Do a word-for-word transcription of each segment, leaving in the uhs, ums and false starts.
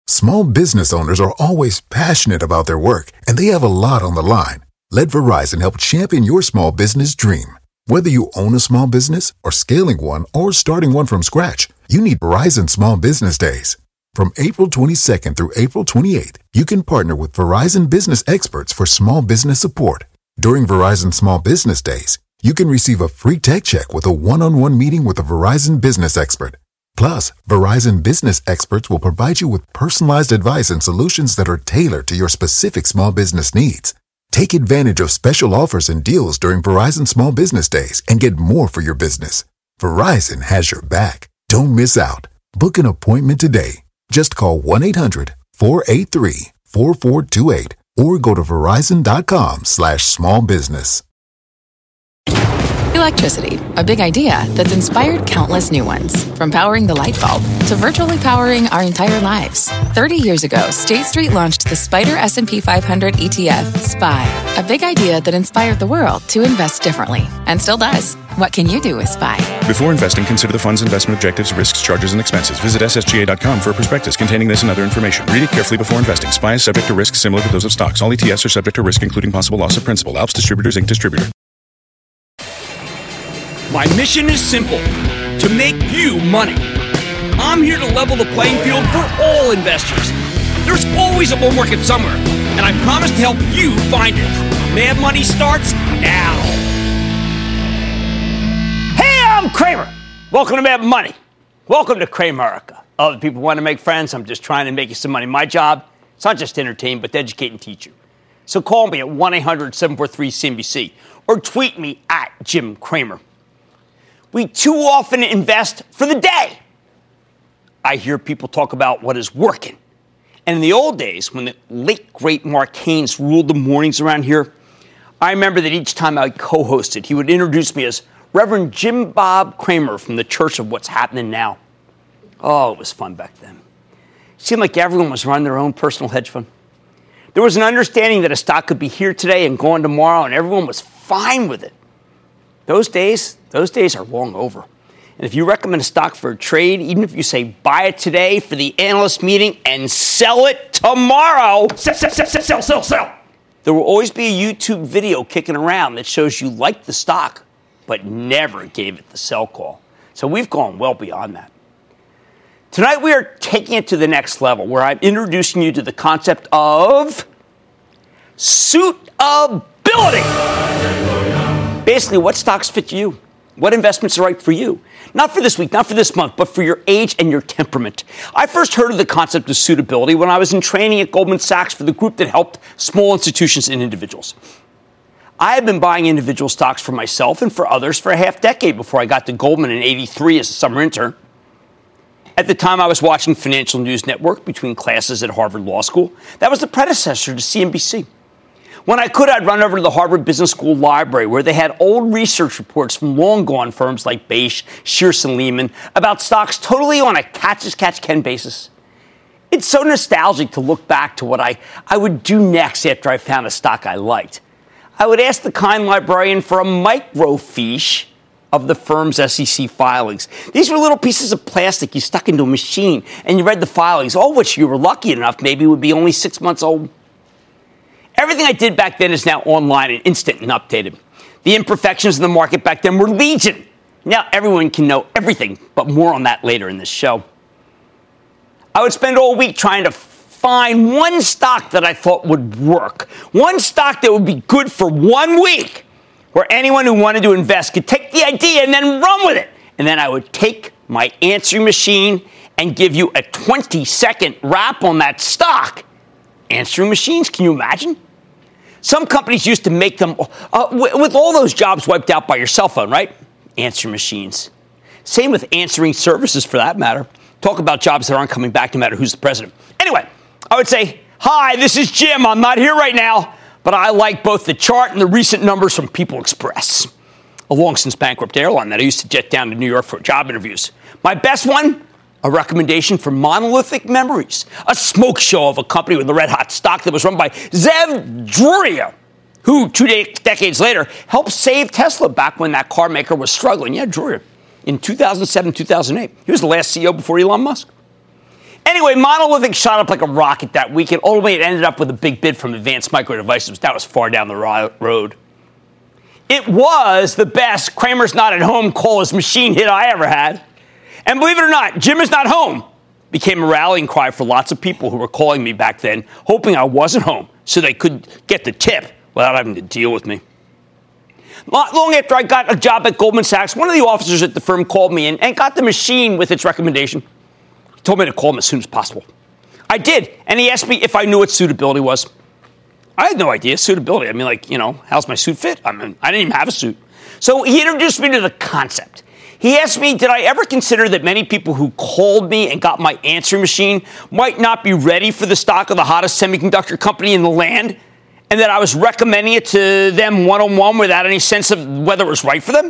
Small business owners are always passionate about their work, and they have a lot on the line. Let Verizon help champion your small business dream. Whether you own a small business or scaling one or starting one from scratch, you need Verizon Small Business Days. From April twenty-second through April twenty-eighth, you can partner with Verizon business experts for small business support. During Verizon Small Business Days, you can receive a free tech check with a one-on-one meeting with a Verizon business expert. Plus, Verizon business experts will provide you with personalized advice and solutions that are tailored to your specific small business needs. Take advantage of special offers and deals during Verizon Small Business Days and get more for your business. Verizon has your back. Don't miss out. Book an appointment today. Just call one eight hundred four eight three four four two eight or go to verizon.com slash small business. Electricity, a big idea that's inspired countless new ones. From powering the light bulb to virtually powering our entire lives. thirty years ago, State Street launched the Spider S and P five hundred E T F, S P Y, a big idea that inspired the world to invest differently, and still does. What can you do with S P Y? Before investing, consider the fund's investment objectives, risks, charges, and expenses. Visit S S G A dot com for a prospectus containing this and other information. Read it carefully before investing. S P Y is subject to risks similar to those of stocks. All E T Fs are subject to risk, including possible loss of principal. Alps Distributors, Incorporated Distributor. My mission is simple, to make you money. I'm here to level the playing field for all investors. There's always a bull market somewhere, and I promise to help you find it. Mad Money starts now. Hey, I'm Cramer. Welcome to Mad Money. Welcome to Cramerica. Other people want to make friends. I'm just trying to make you some money. My job, it's not just to entertain, but to educate and teach you. So call me at one eight hundred seven four three C N B C or tweet me at Jim Cramer. We too often invest for the day. I hear people talk about what is working. And in the old days, when the late, great Mark Haynes ruled the mornings around here, I remember that each time I co-hosted, he would introduce me as Reverend Jim Bob Cramer from the Church of What's Happening Now. Oh, it was fun back then. It seemed like everyone was running their own personal hedge fund. There was an understanding that a stock could be here today and gone tomorrow, and everyone was fine with it. Those days, those days are long over. And if you recommend a stock for a trade, even if you say buy it today for the analyst meeting and sell it tomorrow, sell, sell, sell, sell, sell, sell, sell. There will always be a YouTube video kicking around that shows you liked the stock, but never gave it the sell call. So we've gone well beyond that. Tonight we are taking it to the next level, where I'm introducing you to the concept of suitability. Basically, what stocks fit you? What investments are right for you? Not for this week, not for this month, but for your age and your temperament. I first heard of the concept of suitability when I was in training at Goldman Sachs for the group that helped small institutions and individuals. I had been buying individual stocks for myself and for others for a half decade before I got to Goldman in eighty-three as a summer intern. At the time, I was watching Financial News Network between classes at Harvard Law School. That was the predecessor to C N B C. When I could, I'd run over to the Harvard Business School library, where they had old research reports from long-gone firms like Beige, Shearson Lehman, about stocks totally on a catch-as-catch-can basis. It's so nostalgic to look back to what I, I would do next after I found a stock I liked. I would ask the kind librarian for a microfiche of the firm's S E C filings. These were little pieces of plastic you stuck into a machine, and you read the filings, all which you were lucky enough maybe would be only six months old. Everything I did back then is now online and instant and updated. The imperfections in the market back then were legion. Now everyone can know everything, but more on that later in this show. I would spend all week trying to find one stock that I thought would work. One stock that would be good for one week, where anyone who wanted to invest could take the idea and then run with it. And then I would take my answering machine and give you a twenty-second wrap on that stock. Answering machines, can you imagine? Some companies used to make them uh, w- with all those jobs wiped out by your cell phone, right? Answering machines. Same with answering services, for that matter. Talk about jobs that aren't coming back no matter who's the president. Anyway, I would say, hi, this is Jim. I'm not here right now, but I like both the chart and the recent numbers from People Express, a long-since bankrupt airline that I used to jet down to New York for job interviews. My best one? A recommendation for Monolithic Memories, a smoke show of a company with a red-hot stock that was run by Zev Druria, who two de- decades later helped save Tesla back when that car maker was struggling. Yeah, Druria, in two thousand seven, two thousand eight. He was the last C E O before Elon Musk. Anyway, Monolithic shot up like a rocket that week, and ultimately it ended up with a big bid from Advanced Micro Devices. That was far down the ro- road. It was the best Kramer's Not at Home call his machine hit I ever had. And believe it or not, Jim is not home became a rallying cry for lots of people who were calling me back then, hoping I wasn't home so they could get the tip without having to deal with me. Not long after I got a job at Goldman Sachs, one of the officers at the firm called me and, and got the machine with its recommendation. He told me to call him as soon as possible. I did, and he asked me if I knew what suitability was. I had no idea. Suitability. I mean, like, you know, how's my suit fit? I mean, I didn't even have a suit. So he introduced me to the concept. He asked me, did I ever consider that many people who called me and got my answering machine might not be ready for the stock of the hottest semiconductor company in the land, and that I was recommending it to them one-on-one without any sense of whether it was right for them?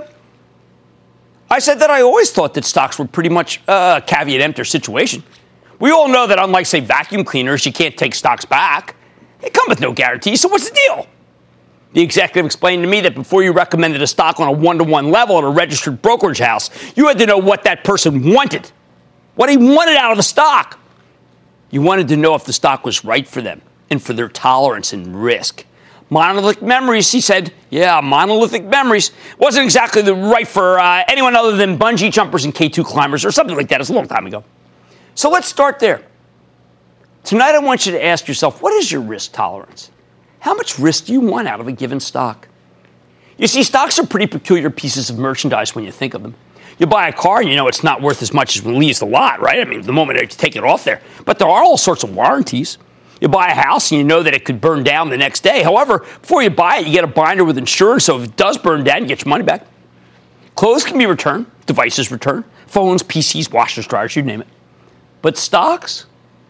I said that I always thought that stocks were pretty much a caveat emptor situation. We all know that unlike, say, vacuum cleaners, you can't take stocks back. They come with no guarantee, so what's the deal? The executive explained to me that before you recommended a stock on a one-to-one level at a registered brokerage house, you had to know what that person wanted, what he wanted out of a stock. You wanted to know if the stock was right for them and for their tolerance and risk. Monolithic Memories, he said, yeah, Monolithic Memories wasn't exactly the right for uh, anyone other than bungee jumpers and K two climbers or something like that. It's a long time ago. So let's start there. Tonight, I want you to ask yourself, what is your risk tolerance? How much risk do you want out of a given stock? You see, stocks are pretty peculiar pieces of merchandise when you think of them. You buy a car and you know it's not worth as much as when it leaves the lot, right? I mean, the moment you take it off there. But there are all sorts of warranties. You buy a house and you know that it could burn down the next day. However, before you buy it, you get a binder with insurance, so if it does burn down, you get your money back. Clothes can be returned, devices returned, phones, P Cs, washers, dryers, you name it. But stocks?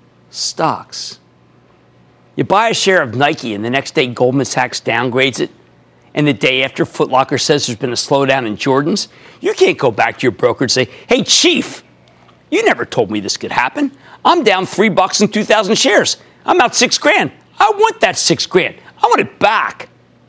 Stocks. You buy a share of Nike and the next day Goldman Sachs downgrades it, and the day after Foot Locker says there's been a slowdown in Jordans, you can't go back to your broker and say, hey, chief, you never told me this could happen. I'm down three bucks in two thousand shares. I'm out six grand. I want that six grand. I want it back.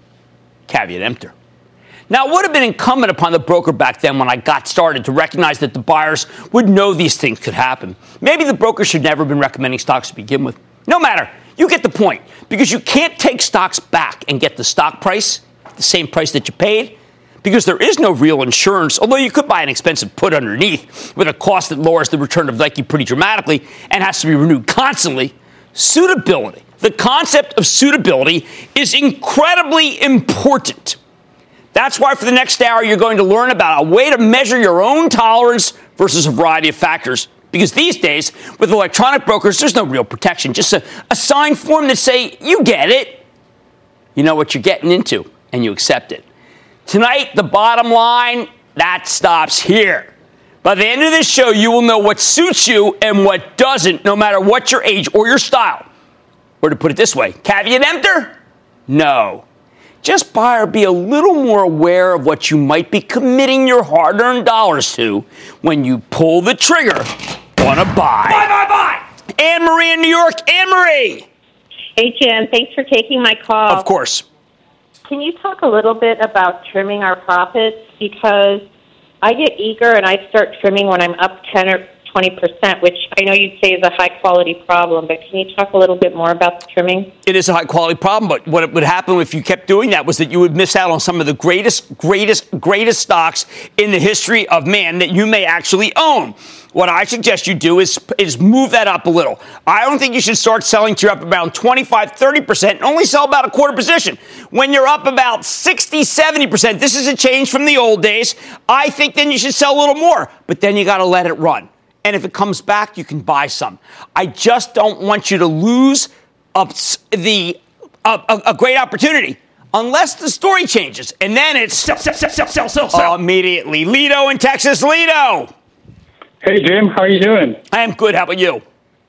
Caveat emptor. Now, it would have been incumbent upon the broker back then when I got started to recognize that the buyers would know these things could happen. Maybe the broker should never have been recommending stocks to begin with. No matter. You get the point. Because you can't take stocks back and get the stock price, the same price that you paid, because there is no real insurance, although you could buy an expensive put underneath with a cost that lowers the return of Nike pretty dramatically and has to be renewed constantly. Suitability. The concept of suitability is incredibly important. That's why for the next hour, you're going to learn about a way to measure your own tolerance versus a variety of factors. Because these days, with electronic brokers, there's no real protection. Just a, a signed form that say, you get it. You know what you're getting into, and you accept it. Tonight, the bottom line, that stops here. By the end of this show, you will know what suits you and what doesn't, no matter what your age or your style. Or to put it this way, caveat emptor? No. Just buy or be a little more aware of what you might be committing your hard-earned dollars to when you pull the trigger on a buy. Buy, buy, buy! Anne-Marie in New York. Anne-Marie! Hey, Jim. Thanks for taking my call. Of course. Can you talk a little bit about trimming our profits? Because I get eager and I start trimming when I'm up ten or twenty percent, which I know you'd say is a high-quality problem, but can you talk a little bit more about the trimming? It is a high-quality problem, but what would happen if you kept doing that was that you would miss out on some of the greatest, greatest, greatest stocks in the history of man that you may actually own. What I suggest you do is, is move that up a little. I don't think you should start selling till you're up about twenty-five, thirty percent and only sell about a quarter position. When you're up about sixty, seventy percent, this is a change from the old days. I think then you should sell a little more, but then you got to let it run. And if it comes back, you can buy some. I just don't want you to lose up the uh, a, a great opportunity unless the story changes. And then it's sell, sell, sell, sell, sell, sell, sell. Immediately. Lido in Texas. Lido. Hey, Jim. How are you doing? I am good. How about you?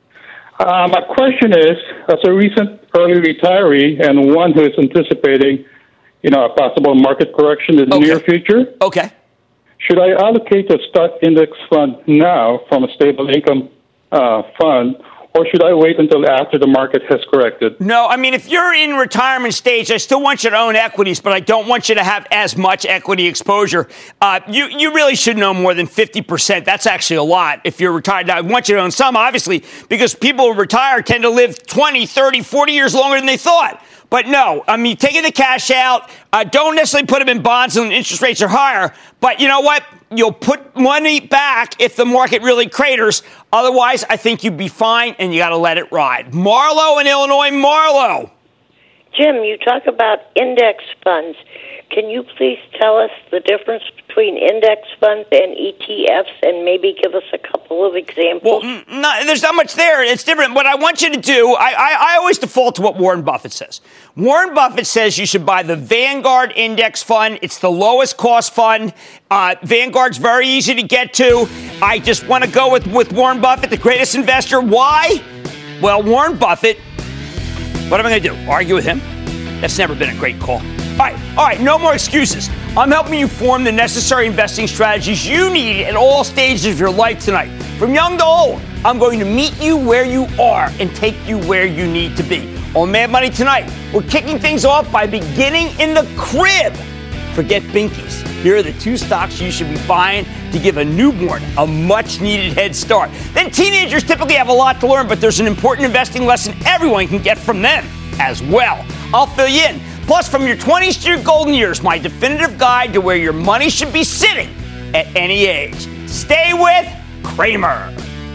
Uh, my question is, as a recent early retiree and one who is anticipating, you know, a possible market correction in the Okay. near future, Okay. should I allocate a stock index fund now from a stable income uh, fund, or should I wait until after the market has corrected? No, I mean, if you're in retirement stage, I still want you to own equities, but I don't want you to have as much equity exposure. Uh, you, you really should know more than fifty percent. That's actually a lot if you're retired. Now, I want you to own some, obviously, because people who retire tend to live twenty, thirty, forty years longer than they thought. But no, I mean, taking the cash out, uh, don't necessarily put them in bonds when interest rates are higher. But you know what? You'll put money back if the market really craters. Otherwise, I think you'd be fine, and you got to let it ride. Marlo in Illinois. Marlo. Jim, you talk about index funds. Can you please tell us the difference between index funds and E T Fs and maybe give us a couple of examples? Well, no, there's not much there. It's different. What I want you to do, I, I, I always default to what Warren Buffett says. Warren Buffett says you should buy the Vanguard Index Fund. It's the lowest cost fund. Uh, Vanguard's very easy to get to. I just want to go with, with Warren Buffett, the greatest investor. Why? Well, Warren Buffett, what am I going to do? Argue with him? That's never been a great call. All right, all right, no more excuses. I'm helping you form the necessary investing strategies you need at all stages of your life tonight. From young to old, I'm going to meet you where you are and take you where you need to be. On Mad Money tonight, we're kicking things off by beginning in the crib. Forget binkies. Here are the two stocks you should be buying to give a newborn a much-needed head start. Then teenagers typically have a lot to learn, but there's an important investing lesson everyone can get from them as well. I'll fill you in. Plus, from your twenties to your golden years, my definitive guide to where your money should be sitting at any age. Stay with Cramer.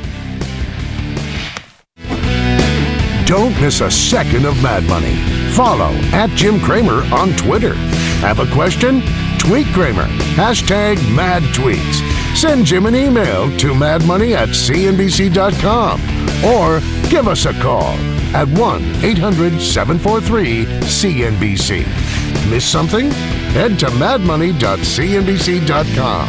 Don't miss a second of Mad Money. Follow at Jim Cramer on Twitter. Have a question? Tweet Cramer. Hashtag Mad Tweets. Send Jim an email to madmoney at c n b c dot com or give us a call at one eight hundred seven four three C N B C. Miss something? Head to mad money dot c n b c dot com.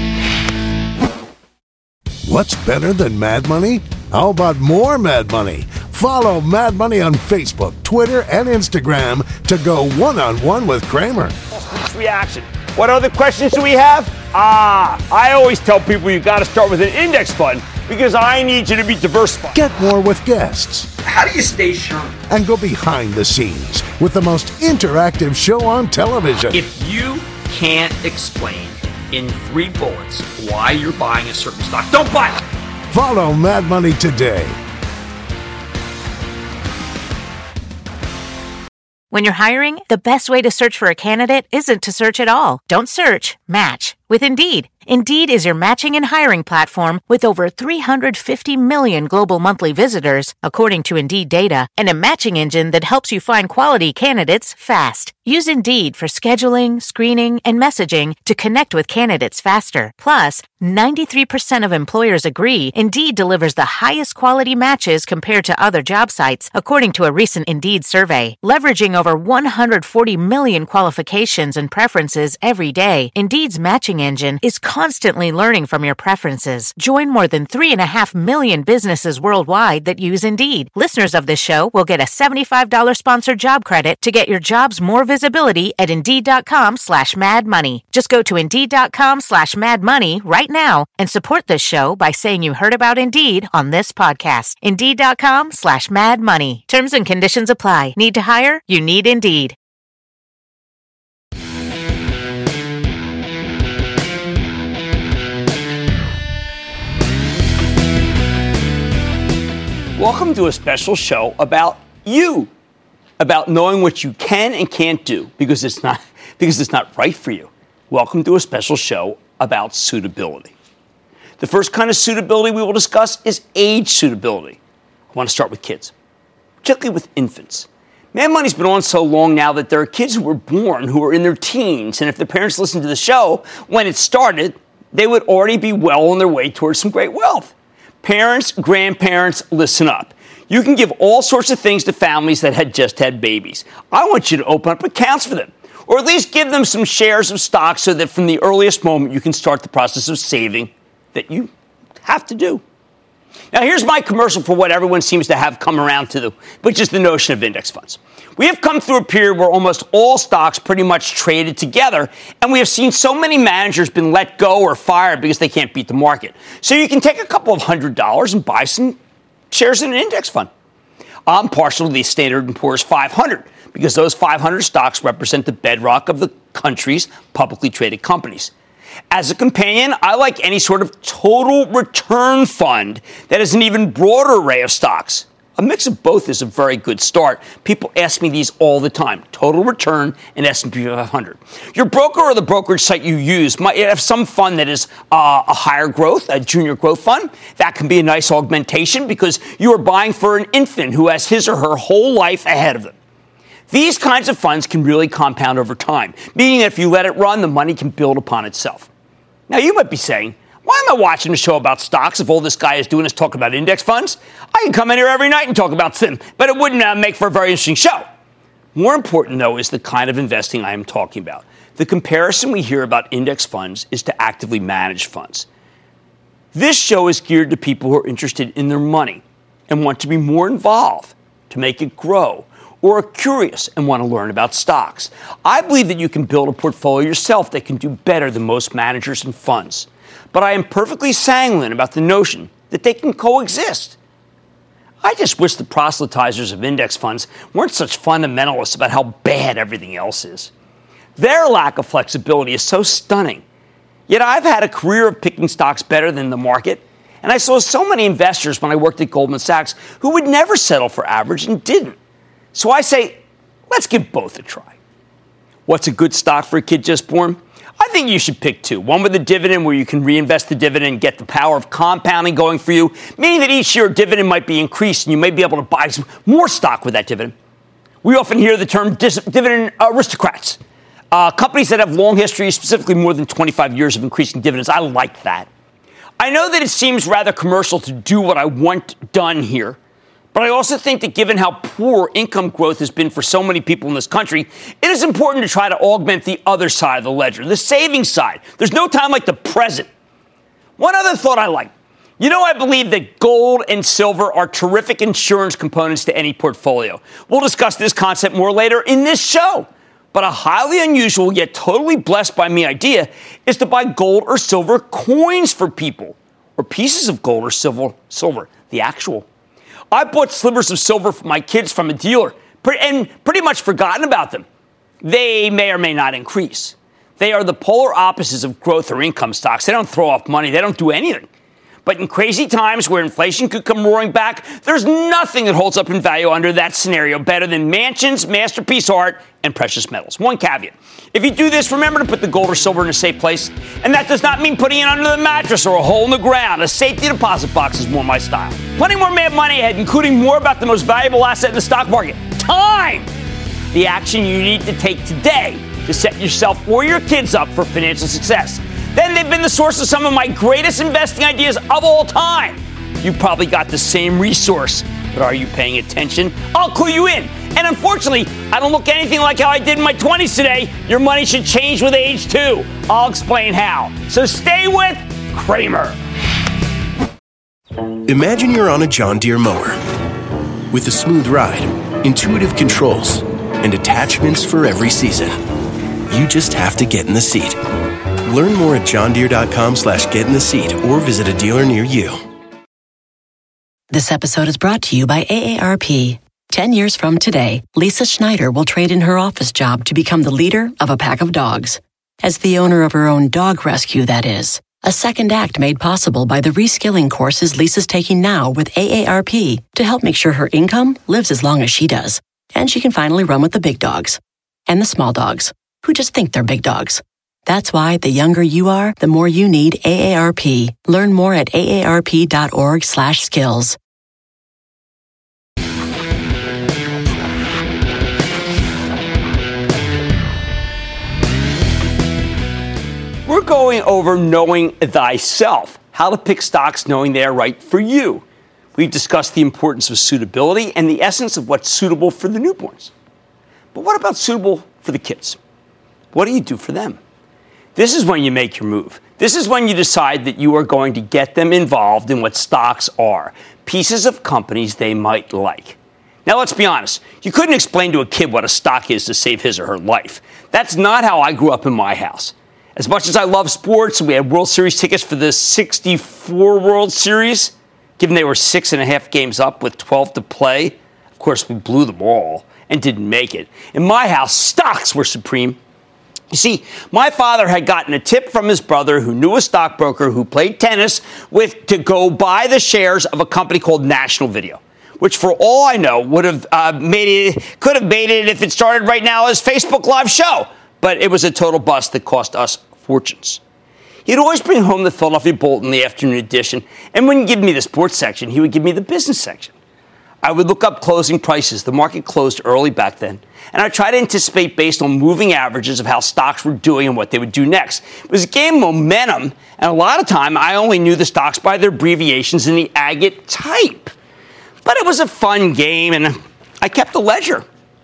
What's better than Mad Money? How about more Mad Money? Follow Mad Money on Facebook, Twitter, and Instagram to go one-on-one with Cramer. Reaction. What other questions do we have? Ah, I always tell people you got to start with an index fund because I need you to be diversified. Get more with guests. How do you stay sharp? And go behind the scenes with the most interactive show on television. If you can't explain in three bullets why you're buying a certain stock, don't buy it. Follow Mad Money today. When you're hiring, the best way to search for a candidate isn't to search at all. Don't search, match with Indeed. Indeed is your matching and hiring platform with over three hundred fifty million global monthly visitors, according to Indeed data, and a matching engine that helps you find quality candidates fast. Use Indeed for scheduling, screening, and messaging to connect with candidates faster. Plus, ninety-three percent of employers agree Indeed delivers the highest quality matches compared to other job sites, according to a recent Indeed survey. Leveraging over one hundred forty million qualifications and preferences every day, Indeed's matching engine is constantly learning from your preferences. Join more than three and a half million businesses worldwide that use Indeed. Listeners of this show will get a seventy-five dollars sponsored job credit to get your jobs more visibility at Indeed.com slash Mad Money. Just go to Indeed.com slash Mad Money right now and support this show by saying you heard about Indeed on this podcast. Indeed.com slash Mad Money. Terms and conditions apply. Need to hire? You need Indeed. Welcome to a special show about you, about knowing what you can and can't do because it's not because it's not right for you. Welcome to a special show about suitability. The first kind of suitability we will discuss is age suitability. I want to start with kids, particularly with infants. Mad Money's been on so long now that there are kids who were born who are in their teens, and if their parents listened to the show when it started, they would already be well on their way towards some great wealth. Parents, grandparents, listen up. You can give all sorts of things to families that had just had babies. I want you to open up accounts for them, or at least give them some shares of stock so that from the earliest moment you can start the process of saving that you have to do. Now, here's my commercial for what everyone seems to have come around to, which is the notion of index funds. We have come through a period where almost all stocks pretty much traded together, and we have seen so many managers been let go or fired because they can't beat the market. So you can take a couple of hundred dollars and buy some shares in an index fund. I'm partial to the Standard and Poor's five hundred because those five hundred stocks represent the bedrock of the country's publicly traded companies. As a companion, I like any sort of total return fund that has an even broader array of stocks. A mix of both is a very good start. People ask me these all the time. Total return and S and P five hundred. Your broker or the brokerage site you use might have some fund that is uh, a higher growth, a junior growth fund. That can be a nice augmentation because you are buying for an infant who has his or her whole life ahead of them. These kinds of funds can really compound over time, meaning that if you let it run, the money can build upon itself. Now, you might be saying, why am I watching a show about stocks if all this guy is doing is talking about index funds? I can come in here every night and talk about them, but it wouldn't uh, make for a very interesting show. More important, though, is the kind of investing I am talking about. The comparison we hear about index funds is to actively managed funds. This show is geared to people who are interested in their money and want to be more involved to make it grow, or are curious and want to learn about stocks. I believe that you can build a portfolio yourself that can do better than most managers and funds. But I am perfectly sanguine about the notion that they can coexist. I just wish the proselytizers of index funds weren't such fundamentalists about how bad everything else is. Their lack of flexibility is so stunning. Yet I've had a career of picking stocks better than the market, and I saw so many investors when I worked at Goldman Sachs who would never settle for average and didn't. So I say, let's give both a try. What's a good stock for a kid just born? I think you should pick two. One with a dividend where you can reinvest the dividend and get the power of compounding going for you, meaning that each year a dividend might be increased and you may be able to buy some more stock with that dividend. We often hear the term dis- dividend aristocrats, uh, companies that have long histories, specifically more than twenty-five years of increasing dividends. I like that. I know that it seems rather commercial to do what I want done here, but I also think that given how poor income growth has been for so many people in this country, it is important to try to augment the other side of the ledger, the savings side. There's no time like the present. One other thought I like. You know, I believe that gold and silver are terrific insurance components to any portfolio. We'll discuss this concept more later in this show. But a highly unusual yet totally blessed by me idea is to buy gold or silver coins for people, or pieces of gold or silver, silver, the actual. I bought slivers of silver for my kids from a dealer and pretty much forgotten about them. They may or may not increase. They are the polar opposites of growth or income stocks. They don't throw off money. They don't do anything. But in crazy times where inflation could come roaring back, there's nothing that holds up in value under that scenario better than mansions, masterpiece art, and precious metals. One caveat. If you do this, remember to put the gold or silver in a safe place. And that does not mean putting it under the mattress or a hole in the ground. A safety deposit box is more my style. Plenty more Mad Money ahead, including more about the most valuable asset in the stock market. Time! The action you need to take today to set yourself or your kids up for financial success. Then they've been the source of some of my greatest investing ideas of all time. You probably got the same resource, but are you paying attention? I'll clue you in. And unfortunately, I don't look anything like how I did in my twenties today. Your money should change with age, too. I'll explain how. So stay with Cramer. Imagine you're on a John Deere mower with a smooth ride, intuitive controls, and attachments for every season. You just have to get in the seat. Learn more at johndeere.com slash get in the seat or visit a dealer near you. This episode is brought to you by A A R P. Ten years from today, Lisa Schneider will trade in her office job to become the leader of a pack of dogs. As the owner of her own dog rescue, that is. A second act made possible by the reskilling courses Lisa's taking now with A A R P to help make sure her income lives as long as she does. And she can finally run with the big dogs. And the small dogs, who just think they're big dogs. That's why the younger you are, the more you need A A R P. Learn more at aarp.org slash skills. We're going over knowing thyself, how to pick stocks knowing they are right for you. We've discussed the importance of suitability and the essence of what's suitable for the newborns. But what about suitable for the kids? What do you do for them? This is when you make your move. This is when you decide that you are going to get them involved in what stocks are, pieces of companies they might like. Now, let's be honest. You couldn't explain to a kid what a stock is to save his or her life. That's not how I grew up in my house. As much as I love sports, and we had World Series tickets for the sixty-four World Series, given they were six and a half games up with twelve to play. Of course, we blew them all and didn't make it. In my house, stocks were supreme. You see, my father had gotten a tip from his brother who knew a stockbroker who played tennis with to go buy the shares of a company called National Video, which for all I know would have uh, made it, could have made it if it started right now as Facebook Live show. But it was a total bust that cost us fortunes. He'd always bring home the Philadelphia Bolt in the afternoon edition, and wouldn't give me the sports section, he would give me the business section. I would look up closing prices. The market closed early back then, and I tried to anticipate based on moving averages of how stocks were doing and what they would do next. It was a game of momentum, and a lot of time I only knew the stocks by their abbreviations in the agate type. But it was a fun game, and I kept the ledger.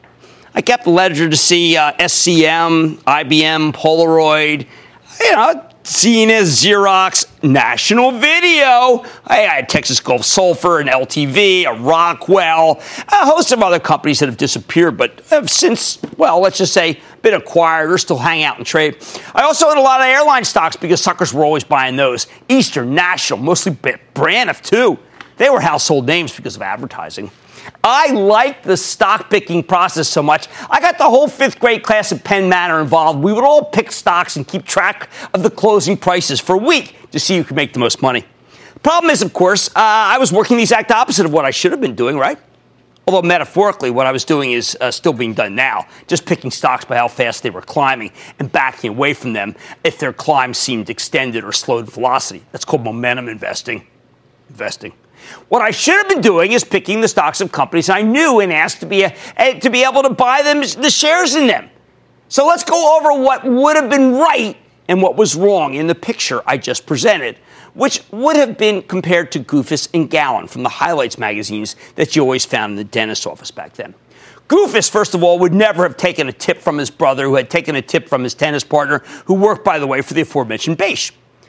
I kept the ledger to see uh, S C M, I B M, Polaroid, you know, Zenith, Xerox, National Video. I had Texas Gulf Sulphur, an L T V, a Rockwell, a host of other companies that have disappeared, but have since, well, let's just say, been acquired or still hang out and trade. I also own a lot of airline stocks because suckers were always buying those. Eastern, National, mostly Braniff, too. They were household names because of advertising. I liked the stock picking process so much, I got the whole fifth grade class at Penn Manor involved. We would all pick stocks and keep track of the closing prices for a week to see who could make the most money. The problem is, of course, uh, I was working the exact opposite of what I should have been doing, right? Although metaphorically, what I was doing is uh, still being done now, just picking stocks by how fast they were climbing and backing away from them if their climb seemed extended or slowed velocity. That's called momentum investing. Investing. What I should have been doing is picking the stocks of companies I knew and asked to be, a, to be able to buy them, the shares in them. So let's go over what would have been right and what was wrong in the picture I just presented, which would have been compared to Goofus and Gowan from the Highlights magazines that you always found in the dentist's office back then. Goofus, first of all, would never have taken a tip from his brother, who had taken a tip from his tennis partner, who worked, by the way, for the aforementioned Beige.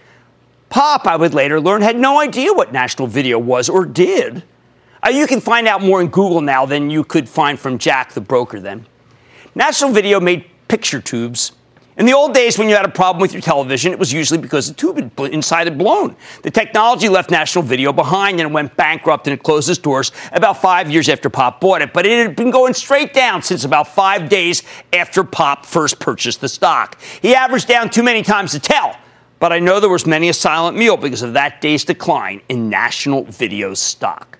Pop, I would later learn, had no idea what National Video was or did. Uh, you can find out more in Google now than you could find from Jack, the broker then. National Video made picture tubes. In the old days, when you had a problem with your television, it was usually because the tube had, inside had blown. The technology left National Video behind, and it went bankrupt, and it closed its doors about five years after Pop bought it. But it had been going straight down since about five days after Pop first purchased the stock. He averaged down too many times to tell. But I know there was many a silent meal because of that day's decline in National Video's stock.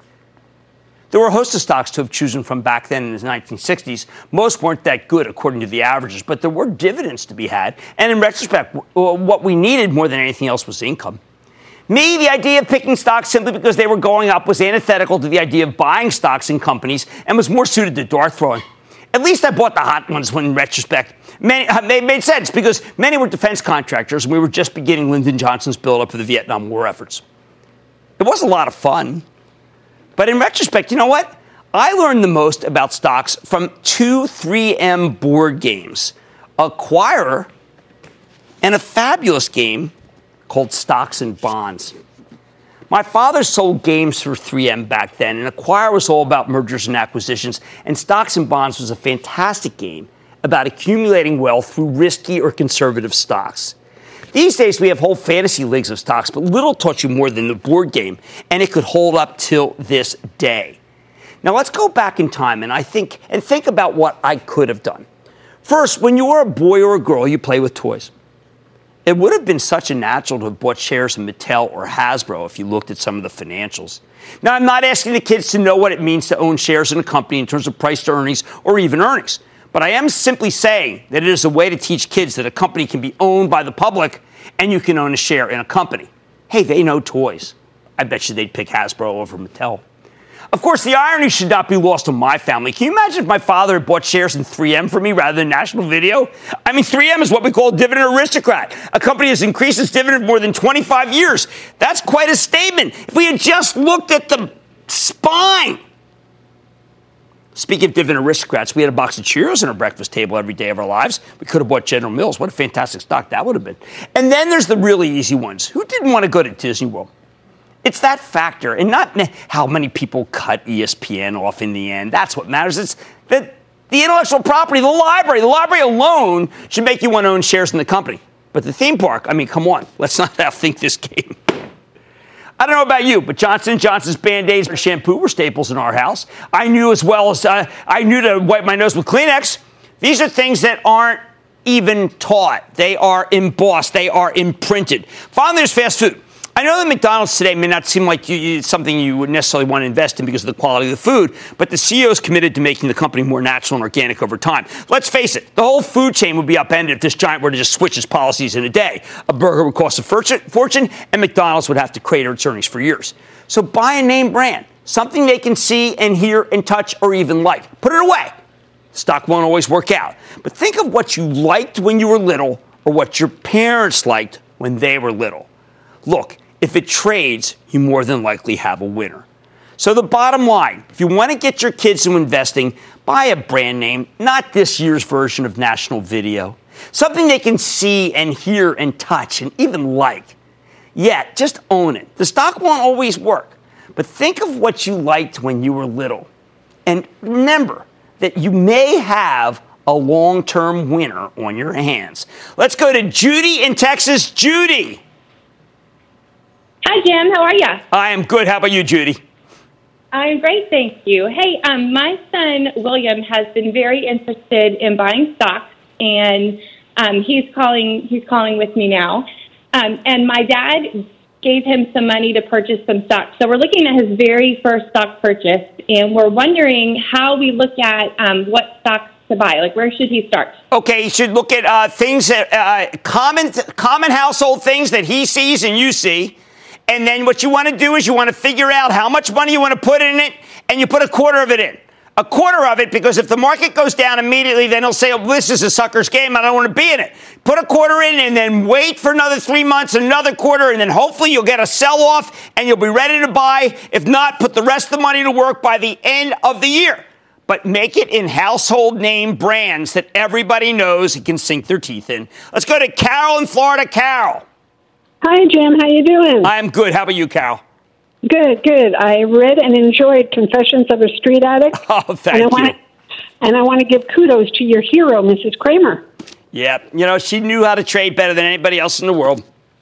There were a host of stocks to have chosen from back then in the nineteen sixties. Most weren't that good according to the averages, but there were dividends to be had. And in retrospect, what we needed more than anything else was income. Me, the idea of picking stocks simply because they were going up was antithetical to the idea of buying stocks in companies and was more suited to dart throwing. At least I bought the hot ones when, in retrospect, many, uh, made, made sense because many were defense contractors and we were just beginning Lyndon Johnson's build-up for the Vietnam War efforts. It was a lot of fun. But in retrospect, you know what? I learned the most about stocks from two three M board games, Acquirer and a fabulous game called Stocks and Bonds. My father sold games for three M back then, and Acquire was all about mergers and acquisitions, and Stocks and Bonds was a fantastic game about accumulating wealth through risky or conservative stocks. These days, we have whole fantasy leagues of stocks, but little taught you more than the board game, and it could hold up till this day. Now, let's go back in time, and I think and think about what I could have done. First, when you were a boy or a girl, you play with toys. It would have been such a natural to have bought shares in Mattel or Hasbro if you looked at some of the financials. Now, I'm not asking the kids to know what it means to own shares in a company in terms of price to earnings or even earnings. But I am simply saying that it is a way to teach kids that a company can be owned by the public and you can own a share in a company. Hey, they know toys. I bet you they'd pick Hasbro over Mattel. Of course, the irony should not be lost on my family. Can you imagine if my father had bought shares in three M for me rather than National Video? I mean, three M is what we call a dividend aristocrat. A company has increased its dividend for more than twenty-five years. That's quite a statement. If we had just looked at the spine. Speaking of dividend aristocrats, we had a box of Cheerios on our breakfast table every day of our lives. We could have bought General Mills. What a fantastic stock that would have been. And then there's the really easy ones. Who didn't want to go to Disney World? It's that factor, and not how many people cut E S P N off in the end. That's what matters. It's the, the intellectual property, the library. The library alone should make you want to own shares in the company. But the theme park, I mean, come on. Let's not outthink this game. I don't know about you, but Johnson and Johnson's Band-Aids and shampoo were staples in our house. I knew as well as uh, I knew to wipe my nose with Kleenex. These are things that aren't even taught. They are embossed. They are imprinted. Finally, there's fast food. I know that McDonald's today may not seem like you, it's something you would necessarily want to invest in because of the quality of the food, but the C E O is committed to making the company more natural and organic over time. Let's face it, the whole food chain would be upended if this giant were to just switch its policies in a day. A burger would cost a fortune, and McDonald's would have to crater its earnings for years. So buy a name brand, something they can see and hear and touch or even like. Put it away. Stock won't always work out. But think of what you liked when you were little or what your parents liked when they were little. Look, if it trades, you more than likely have a winner. So the bottom line, if you want to get your kids into investing, buy a brand name, not this year's version of National Video. Something they can see and hear and touch and even like. Yeah, just own it. The stock won't always work. But think of what you liked when you were little. And remember that you may have a long-term winner on your hands. Let's go to Judy in Texas. Judy. Hi, Jim. How are you? I am good. How about you, Judy? I'm great, thank you. Hey, um, my son, William, has been very interested in buying stocks, and um, he's calling He's calling with me now. Um, and my dad gave him some money to purchase some stocks. So we're looking at his very first stock purchase, and we're wondering how we look at um, what stocks to buy. Like, where should he start? Okay, you should look at uh, things that uh, common common household things that he sees and you see. And then what you want to do is you want to figure out how much money you want to put in it, and you put a quarter of it in. A quarter of it, because if the market goes down immediately, then he'll say, oh, this is a sucker's game, I don't want to be in it. Put a quarter in and then wait for another three months, another quarter, and then hopefully you'll get a sell-off and you'll be ready to buy. If not, put the rest of the money to work by the end of the year. But make it in household name brands that everybody knows and can sink their teeth in. Let's go to Carol in Florida. Carol. Hi, Jim. How you doing? I'm good. How about you, Carol? Good, good. I read and enjoyed Confessions of a Street Addict. Oh, thank and I you. Wanna, and I want to give kudos to your hero, Missus Kramer. Yeah, you know, she knew how to trade better than anybody else in the world.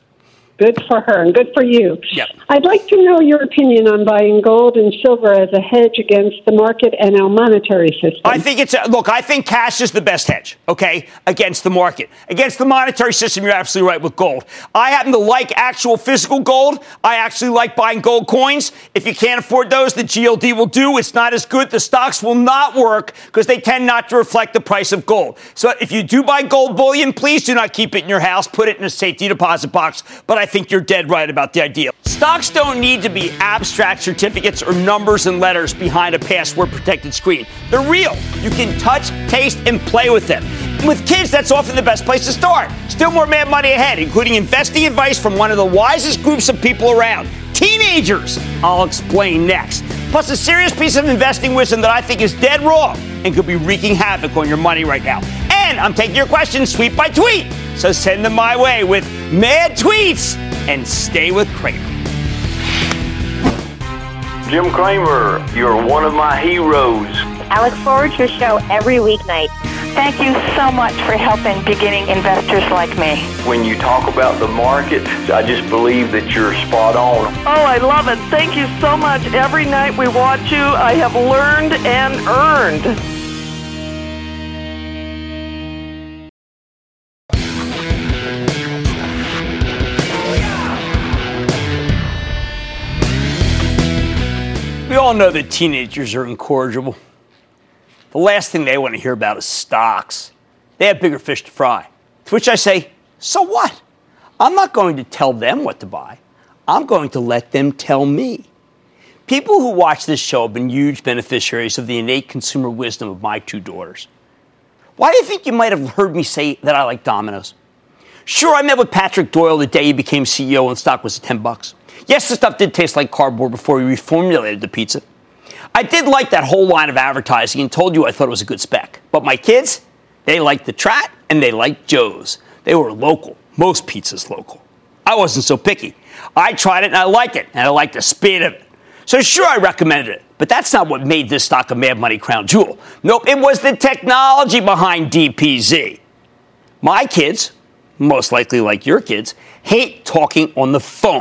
Good for her and good for you. Yep. I'd like to know your opinion on buying gold and silver as a hedge against the market and our monetary system. I think it's a, look, I think cash is the best hedge, okay, against the market. Against the monetary system, you're absolutely right with gold. I happen to like actual physical gold. I actually like buying gold coins. If you can't afford those, the G L D will do. It's not as good. The stocks will not work because they tend not to reflect the price of gold. So if you do buy gold bullion, please do not keep it in your house. Put it in a safety deposit box. But I think you're dead right about the idea. Stocks don't need to be abstract certificates or numbers and letters behind a password-protected screen. They're real. You can touch, taste, and play with them. With kids, that's often the best place to start. Still more Mad Money ahead, including investing advice from one of the wisest groups of people around, teenagers. I'll explain next. Plus, a serious piece of investing wisdom that I think is dead wrong and could be wreaking havoc on your money right now. And I'm taking your questions tweet by tweet. So send them my way with Mad Tweets and stay with Kramer. Jim Kramer, you're one of my heroes. I look forward to your show every weeknight. Thank you so much for helping beginning investors like me. When you talk about the market, I just believe that you're spot on. Oh, I love it. Thank you so much. Every night we watch you, I have learned and earned. We all know that teenagers are incorrigible. The last thing they want to hear about is stocks. They have bigger fish to fry. To which I say, so what? I'm not going to tell them what to buy. I'm going to let them tell me. People who watch this show have been huge beneficiaries of the innate consumer wisdom of my two daughters. Why do you think you might have heard me say that I like Domino's? Sure, I met with Patrick Doyle the day he became C E O and the stock was at ten bucks. Yes, the stuff did taste like cardboard before we reformulated the pizza. I did like that whole line of advertising and told you I thought it was a good spec. But my kids, they liked the Trat and they liked Joe's. They were local. Most pizza's local. I wasn't so picky. I tried it and I liked it, and I liked the speed of it. So sure, I recommended it. But that's not what made this stock a Mad Money crown jewel. Nope, it was the technology behind D P Z. My kids, most likely like your kids, hate talking on the phone.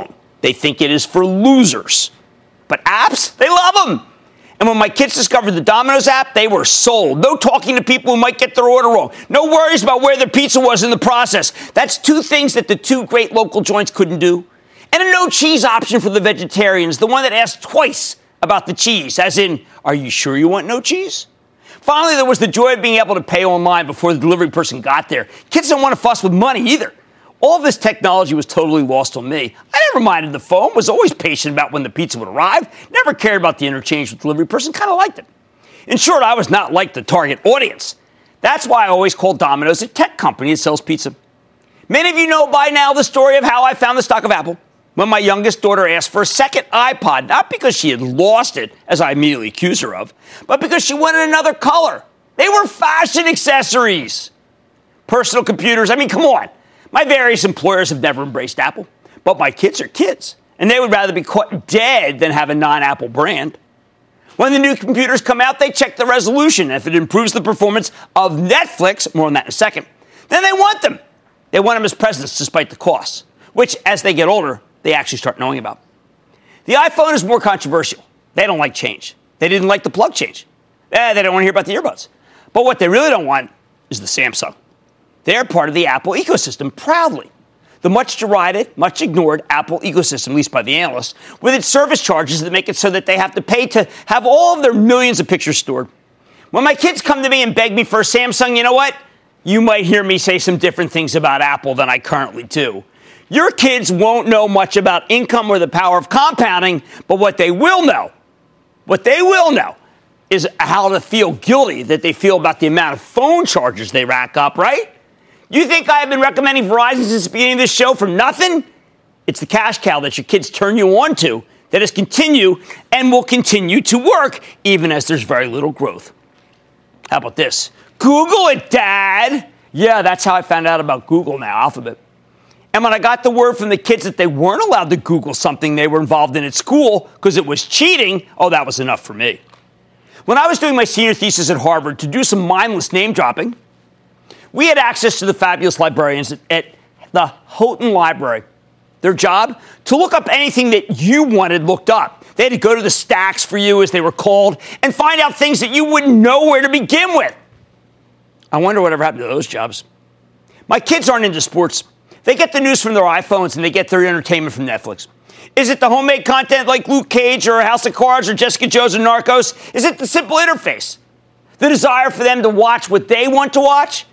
They think it is for losers. But apps, they love them. And when my kids discovered the Domino's app, they were sold. No talking to people who might get their order wrong. No worries about where their pizza was in the process. That's two things that the two great local joints couldn't do. And a no cheese option for the vegetarians, the one that asked twice about the cheese, as in, are you sure you want no cheese? Finally, there was the joy of being able to pay online before the delivery person got there. Kids don't want to fuss with money either. All this technology was totally lost on me. I never minded the phone, was always patient about when the pizza would arrive, never cared about the interchange with the delivery person, kind of liked it. In short, I was not like the target audience. That's why I always call Domino's a tech company that sells pizza. Many of you know by now the story of how I found the stock of Apple. When my youngest daughter asked for a second iPod, not because she had lost it, as I immediately accused her of, but because she wanted another color. They were fashion accessories. Personal computers, I mean, come on. My various employers have never embraced Apple, but my kids are kids, and they would rather be caught dead than have a non-Apple brand. When the new computers come out, they check the resolution. If it improves the performance of Netflix, more on that in a second, then they want them. They want them as presents despite the costs, which, as they get older, they actually start knowing about. The iPhone is more controversial. They don't like change. They didn't like the plug change. Eh, they don't want to hear about the earbuds. But what they really don't want is the Samsung. They're part of the Apple ecosystem proudly. The much derided, much ignored Apple ecosystem, at least by the analysts, with its service charges that make it so that they have to pay to have all of their millions of pictures stored. When my kids come to me and beg me for a Samsung, you know what? You might hear me say some different things about Apple than I currently do. Your kids won't know much about income or the power of compounding, but what they will know, what they will know is how to feel guilty that they feel about the amount of phone charges they rack up, right? You think I have been recommending Verizon since the beginning of this show for nothing? It's the cash cow that your kids turn you on to that has continued and will continue to work even as there's very little growth. How about this? Google it, Dad. Yeah, that's how I found out about Google now, Alphabet. And when I got the word from the kids that they weren't allowed to Google something they were involved in at school because it was cheating, oh, that was enough for me. When I was doing my senior thesis at Harvard to do some mindless name dropping, we had access to the fabulous librarians at, at the Houghton Library. Their job? To look up anything that you wanted looked up. They had to go to the stacks for you, as they were called, and find out things that you wouldn't know where to begin with. I wonder whatever happened to those jobs. My kids aren't into sports. They get the news from their iPhones, and they get their entertainment from Netflix. Is it the homemade content like Luke Cage or House of Cards or Jessica Jones or Narcos? Is it the simple interface? The desire for them to watch what they want to watch?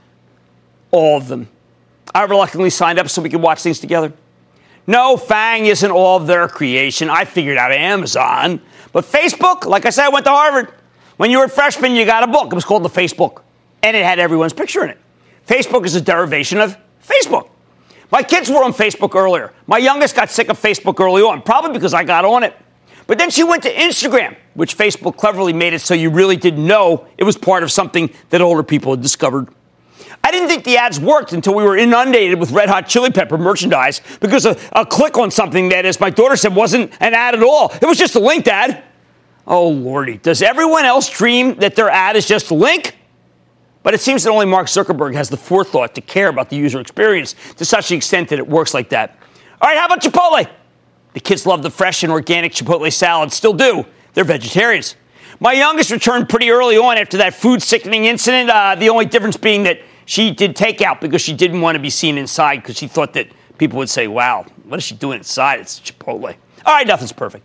All of them. I reluctantly signed up so we could watch things together. No, Fang isn't all of their creation. I figured out Amazon. But Facebook, like I said, I went to Harvard. When you were a freshman, you got a book. It was called The Facebook. And it had everyone's picture in it. Facebook is a derivation of Facebook. My kids were on Facebook earlier. My youngest got sick of Facebook early on, probably because I got on it. But then she went to Instagram, which Facebook cleverly made it so you really didn't know it was part of something that older people had discovered. I didn't think the ads worked until we were inundated with Red Hot Chili Pepper merchandise because a, a click on something that, as my daughter said, wasn't an ad at all. It was just a link ad. Oh, Lordy. Does everyone else dream that their ad is just a link? But it seems that only Mark Zuckerberg has the forethought to care about the user experience to such an extent that it works like that. All right, how about Chipotle? The kids love the fresh and organic Chipotle salad. Still do. They're vegetarians. My youngest returned pretty early on after that food sickening incident, uh, the only difference being that she did takeout because she didn't want to be seen inside because she thought that people would say, wow, what is she doing inside? It's Chipotle. All right, nothing's perfect.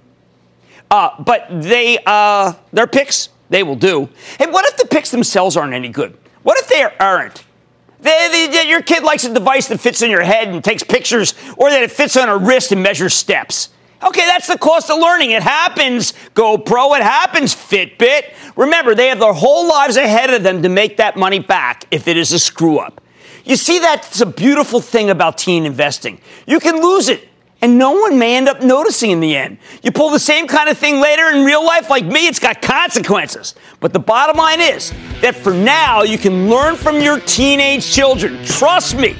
Uh, but they, uh, their picks, they will do. Hey, what if the picks themselves aren't any good? What if they aren't? They, they, your kid likes a device that fits in your head and takes pictures, or that it fits on a wrist and measures steps. Okay, that's the cost of learning. It happens, GoPro. It happens, Fitbit. Remember, they have their whole lives ahead of them to make that money back if it is a screw-up. You see, that's a beautiful thing about teen investing. You can lose it, and no one may end up noticing in the end. You pull the same kind of thing later in real life like me, it's got consequences. But the bottom line is that for now, you can learn from your teenage children. Trust me.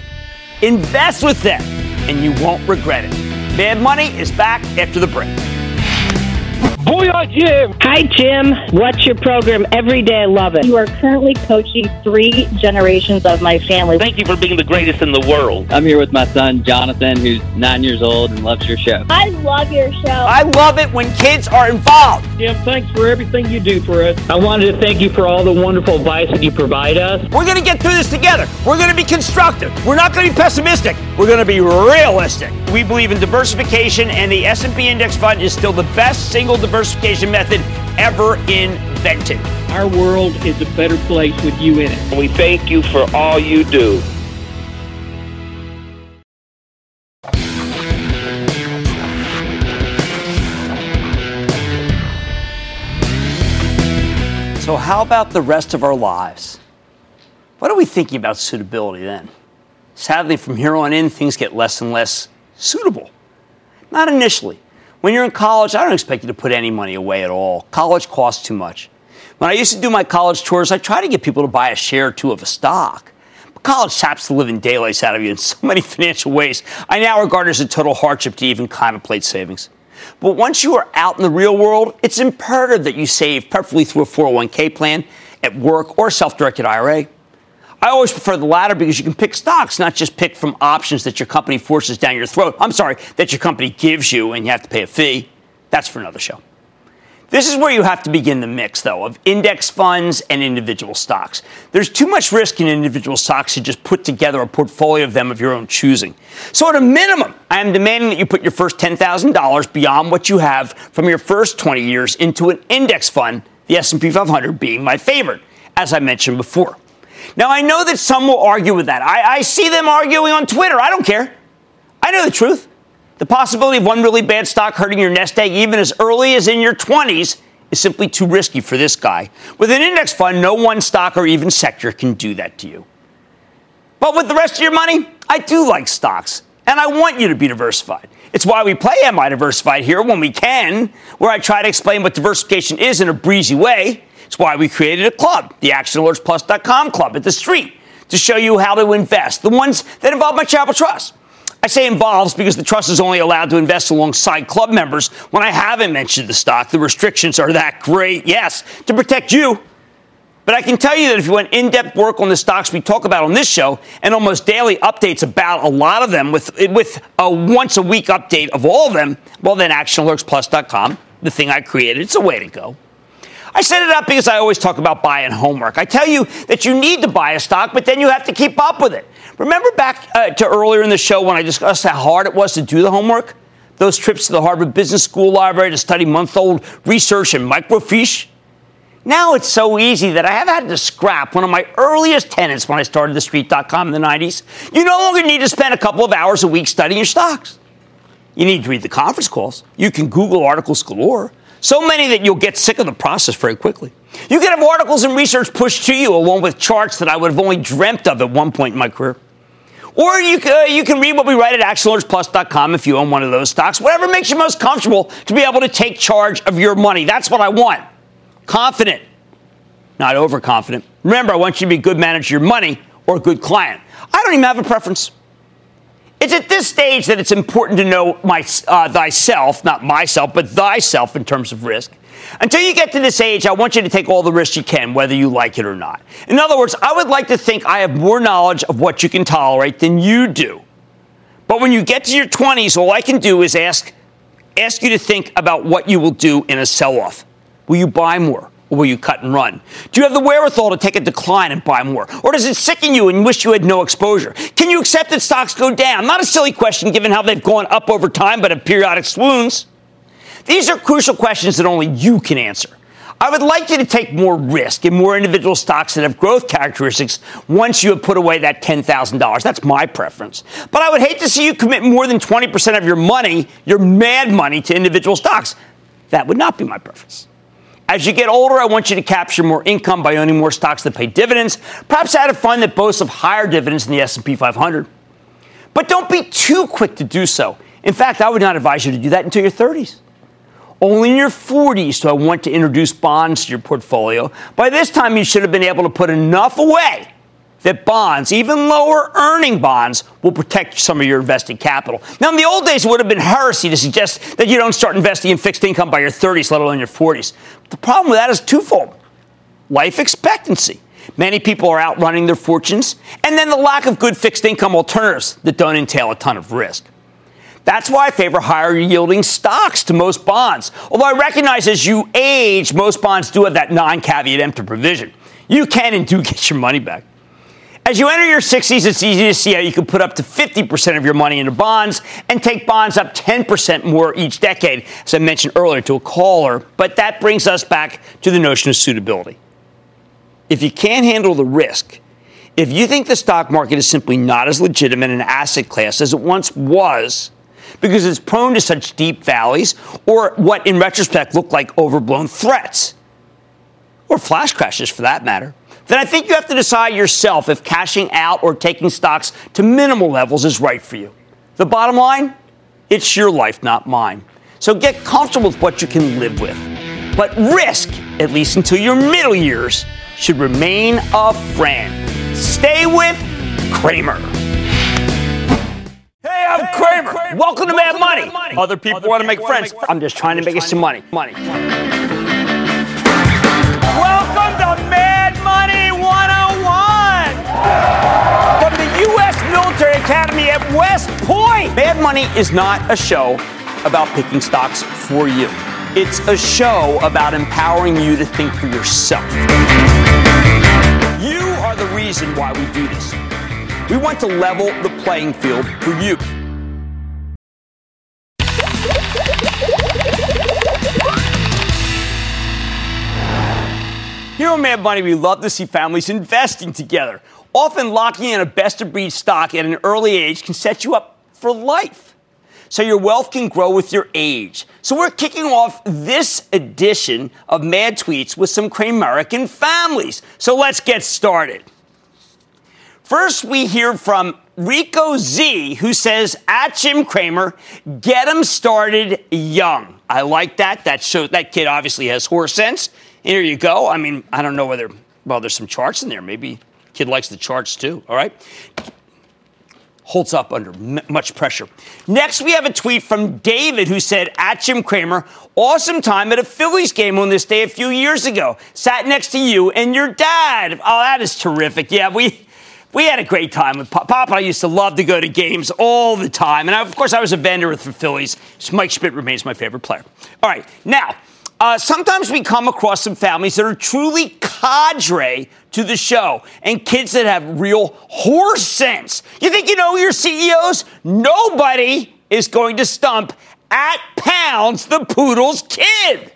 Invest with them, and you won't regret it. Mad Money is back after the break. Booyah, Jim! Hi, Jim. Watch your program every day. I love it. You are currently coaching three generations of my family. Thank you for being the greatest in the world. I'm here with my son, Jonathan, who's nine years old and loves your show. I love your show. I love it when kids are involved. Jim, thanks for everything you do for us. I wanted to thank you for all the wonderful advice that you provide us. We're going to get through this together. We're going to be constructive. We're not going to be pessimistic. We're going to be realistic. We believe in diversification, and the S and P Index Fund is still the best single diversification method ever invented. Our world is a better place with you in it. We thank you for all you do. So how about the rest of our lives? What are we thinking about suitability then? Sadly, from here on in, things get less and less suitable. Not initially. When you're in college, I don't expect you to put any money away at all. College costs too much. When I used to do my college tours, I tried to get people to buy a share or two of a stock. But college saps the living daylights out of you in so many financial ways. I now regard it as a total hardship to even contemplate savings. But once you are out in the real world, it's imperative that you save, preferably through a four oh one k plan, at work, or a self-directed I R A. I always prefer the latter because you can pick stocks, not just pick from options that your company forces down your throat. I'm sorry, that your company gives you and you have to pay a fee. That's for another show. This is where you have to begin the mix, though, of index funds and individual stocks. There's too much risk in individual stocks to just put together a portfolio of them of your own choosing. So at a minimum, I am demanding that you put your first ten thousand dollars beyond what you have from your first twenty years into an index fund, the S and P five hundred being my favorite, as I mentioned before. Now, I know that some will argue with that. I, I see them arguing on Twitter. I don't care. I know the truth. The possibility of one really bad stock hurting your nest egg even as early as in your twenties is simply too risky for this guy. With an index fund, no one stock or even sector can do that to you. But with the rest of your money, I do like stocks, and I want you to be diversified. It's why we play Am I Diversified here when we can, where I try to explain what diversification is in a breezy way. It's why we created a club, the Action Alerts Plus dot com club at the street, to show you how to invest, the ones that involve my charitable trust. I say involves because the trust is only allowed to invest alongside club members when I haven't mentioned the stock. The restrictions are that great, yes, to protect you. But I can tell you that if you want in-depth work on the stocks we talk about on this show and almost daily updates about a lot of them with, with a once-a-week update of all of them, well, then Action Alerts Plus dot com, the thing I created, it's a way to go. I set it up because I always talk about buying homework. I tell you that you need to buy a stock, but then you have to keep up with it. Remember back uh, to earlier in the show when I discussed how hard it was to do the homework? Those trips to the Harvard Business School library to study month-old research and microfiche? Now it's so easy that I have had to scrap one of my earliest tenets when I started the street dot com in the nineties. You no longer need to spend a couple of hours a week studying your stocks. You need to read the conference calls. You can Google articles galore. So many that you'll get sick of the process very quickly. You can have articles and research pushed to you along with charts that I would have only dreamt of at one point in my career. Or you, uh, you can read what we write at Action Alerts Plus dot com if you own one of those stocks. Whatever makes you most comfortable to be able to take charge of your money. That's what I want. Confident, not overconfident. Remember, I want you to be a good manager of your money or a good client. I don't even have a preference. It's at this stage that it's important to know my, uh, thyself, not myself, but thyself in terms of risk. Until you get to this age, I want you to take all the risks you can, whether you like it or not. In other words, I would like to think I have more knowledge of what you can tolerate than you do. But when you get to your twenties, all I can do is ask, ask you to think about what you will do in a sell-off. Will you buy more? Or will you cut and run? Do you have the wherewithal to take a decline and buy more? Or does it sicken you and you wish you had no exposure? Can you accept that stocks go down? Not a silly question given how they've gone up over time, but have periodic swoons. These are crucial questions that only you can answer. I would like you to take more risk in more individual stocks that have growth characteristics once you have put away that ten thousand dollars. That's my preference. But I would hate to see you commit more than twenty percent of your money, your mad money, to individual stocks. That would not be my preference. As you get older, I want you to capture more income by owning more stocks that pay dividends, perhaps add a fund that boasts of higher dividends than the S and P five hundred. But don't be too quick to do so. In fact, I would not advise you to do that until your thirties. Only in your forties do I want to introduce bonds to your portfolio. By this time, you should have been able to put enough away that bonds, even lower earning bonds, will protect some of your invested capital. Now, in the old days, it would have been heresy to suggest that you don't start investing in fixed income by your thirties, let alone your forties. The problem with that is twofold. Life expectancy. Many people are outrunning their fortunes, and then the lack of good fixed income alternatives that don't entail a ton of risk. That's why I favor higher yielding stocks to most bonds. Although I recognize as you age, most bonds do have that non-caveat emptor provision. You can and do get your money back. As you enter your sixties, it's easy to see how you can put up to fifty percent of your money into bonds and take bonds up ten percent more each decade, as I mentioned earlier to a caller. But that brings us back to the notion of suitability. If you can't handle the risk, if you think the stock market is simply not as legitimate an asset class as it once was, because it's prone to such deep valleys, or what in retrospect look like overblown threats, or flash crashes for that matter, then I think you have to decide yourself if cashing out or taking stocks to minimal levels is right for you. The bottom line, it's your life, not mine. So get comfortable with what you can live with. But risk, at least until your middle years, should remain a friend. Stay with Cramer. Hey, I'm Cramer. Welcome to Mad Money. Other people want to make friends. I'm just trying to make us some money. Money. Welcome to Mad Money one oh one from the U S Military Academy at West Point. Mad Money is not a show about picking stocks for you. It's a show about empowering you to think for yourself. You are the reason why we do this. We want to level the playing field for you. Here on Mad Money, we love to see families investing together. Often locking in a best-of-breed stock at an early age can set you up for life, so your wealth can grow with your age. So we're kicking off this edition of Mad Tweets with some Cramerican families. So let's get started. First, we hear from Rico Z, who says, at Jim Cramer, get him started young. I like that. That shows that kid obviously has horse sense. Here you go. I mean, I don't know whether, well, there's some charts in there. Maybe kid likes the charts too. All right. Holds up under m- much pressure. Next, we have a tweet from David who said, at Jim Cramer, awesome time at a Phillies game on this day a few years ago. Sat next to you and your dad. Oh, that is terrific. Yeah, we we had a great time with Pop. Pop and I used to love to go to games all the time. And I, of course, I was a vendor with the Phillies. Mike Schmidt remains my favorite player. All right, now, Uh, sometimes we come across some families that are truly cadre to the show and kids that have real horse sense. You think you know your C E Os? Nobody is going to stump at Pounds the Poodle's kid.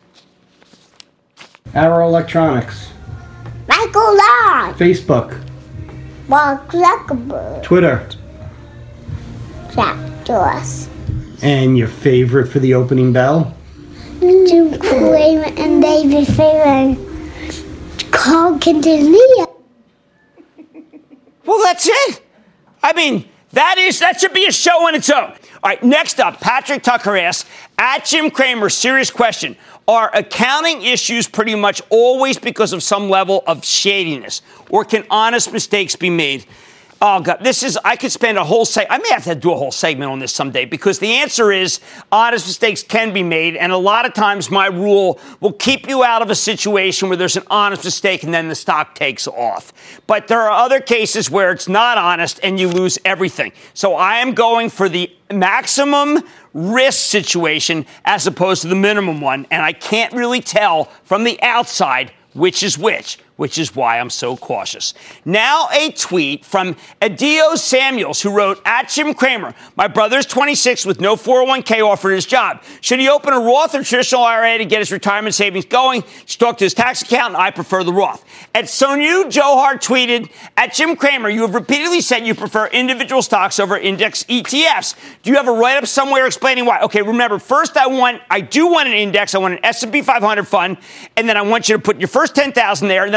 Arrow Electronics. Michael Long. Facebook. Mark Zuckerberg. Twitter. Jack Dorsey. And your favorite for the opening bell? Jim Cramer and David Fairman. Carl Quintanilla. Well, that's it. I mean, that is that should be a show on its own. All right, next up, Patrick Tucker asks, at Jim Cramer, serious question. Are accounting issues pretty much always because of some level of shadiness? Or can honest mistakes be made? Oh, God, this is, I could spend a whole segment, I may have to do a whole segment on this someday, because the answer is honest mistakes can be made, and a lot of times my rule will keep you out of a situation where there's an honest mistake and then the stock takes off. But there are other cases where it's not honest and you lose everything. So I am going for the maximum risk situation as opposed to the minimum one, and I can't really tell from the outside which is which, which is why I'm so cautious. Now a tweet from Adio Samuels, who wrote, at Jim Cramer, my brother is twenty-six with no four oh one k offered his job. Should he open a Roth or traditional I R A to get his retirement savings going? Just talk to his tax accountant. I prefer the Roth. At Sonyu Johar tweeted, at Jim Cramer, you have repeatedly said you prefer individual stocks over index E T Fs. Do you have a write-up somewhere explaining why? Okay, remember, first I want, I do want an index. I want an S and P five hundred fund, and then I want you to put your first ten thousand there, and then I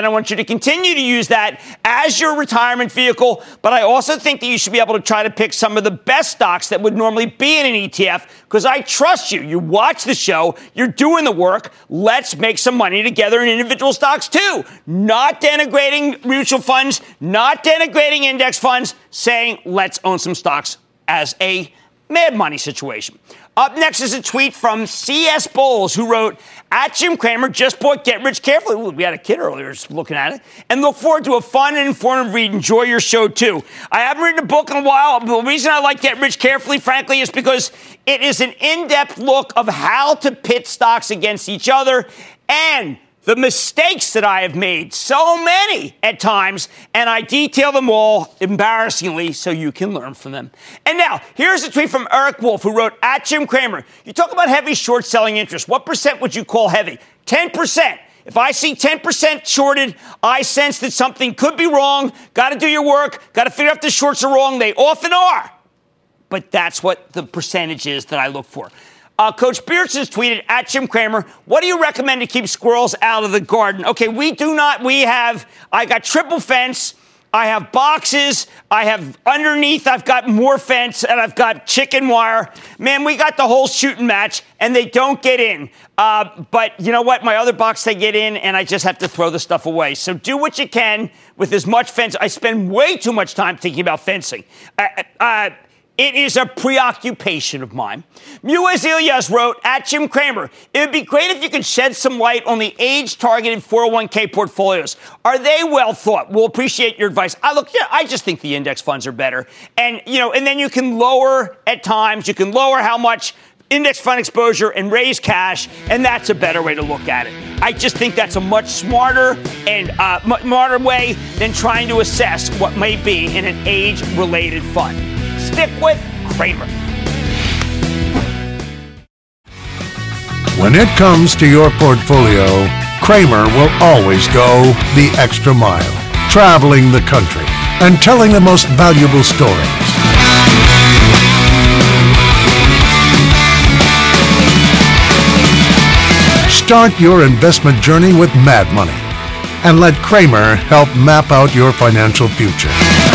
I want you to continue to use that as your retirement vehicle. But I also think that you should be able to try to pick some of the best stocks that would normally be in an E T F, because I trust you. You watch the show. You're doing the work. Let's make some money together in individual stocks, too. Not denigrating mutual funds, not denigrating index funds, saying let's own some stocks as a Mad Money situation. Up next is a tweet from C S Bowles, who wrote, at Jim Cramer, just bought Get Rich Carefully. Ooh, we had a kid earlier just looking at it. And look forward to a fun and informative read. Enjoy your show, too. I haven't written a book in a while. The reason I like Get Rich Carefully, frankly, is because it is an in-depth look of how to pit stocks against each other and the mistakes that I have made, so many at times, and I detail them all embarrassingly so you can learn from them. And now, here's a tweet from Eric Wolf, who wrote, at Jim Cramer, you talk about heavy short selling interest. What percent would you call heavy? ten percent. If I see ten percent shorted, I sense that something could be wrong. Got to do your work. Got to figure out if the shorts are wrong. They often are. But that's what the percentage is that I look for. Uh, Coach Beards has tweeted, at Jim Cramer, what do you recommend to keep squirrels out of the garden? Okay, we do not, we have, I got triple fence, I have boxes, I have underneath, I've got more fence, and I've got chicken wire. Man, we got the whole shooting match, and they don't get in. Uh, but you know what? My other box, they get in, and I just have to throw the stuff away. So do what you can with as much fence. I spend way too much time thinking about fencing. Uh, uh, It is a preoccupation of mine. Muez Ilyas wrote, at Jim Cramer, it would be great if you could shed some light on the age-targeted four oh one k portfolios. Are they well thought? We'll appreciate your advice. I look, yeah, I just think the index funds are better. And, you know, and then you can lower at times, you can lower how much index fund exposure and raise cash, and that's a better way to look at it. I just think that's a much smarter and uh, much smarter way than trying to assess what may be in an age-related fund. Stick with Cramer. When it comes to your portfolio, Cramer will always go the extra mile, traveling the country and telling the most valuable stories. Start your investment journey with Mad Money and let Cramer help map out your financial future.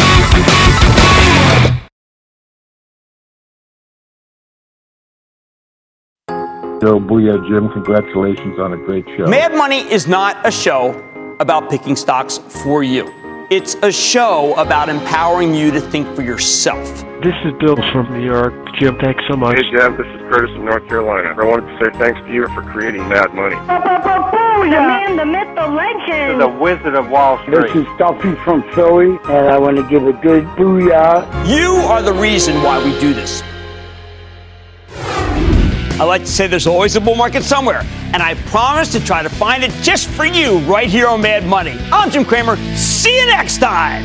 Joe, booyah, Jim. Congratulations on a great show. Mad Money is not a show about picking stocks for you. It's a show about empowering you to think for yourself. This is Bill from New York. Jim, thanks so much. Hey, Jim. This is Curtis from North Carolina. I wanted to say thanks to you for creating Mad Money. The man, the myth, the legend. The Wizard of Wall Street. This is Stuffy from Philly, and I want to give a good booyah. You are the reason why we do this. I like to say there's always a bull market somewhere, and I promise to try to find it just for you right here on Mad Money. I'm Jim Cramer. See you next time.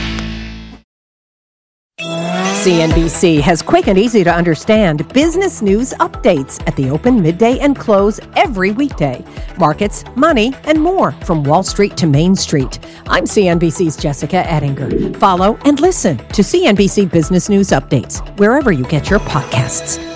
C N B C has quick and easy to understand business news updates at the open, midday, and close every weekday. Markets, money, and more from Wall Street to Main Street. I'm C N B C's Jessica Ettinger. Follow and listen to C N B C Business News Updates wherever you get your podcasts.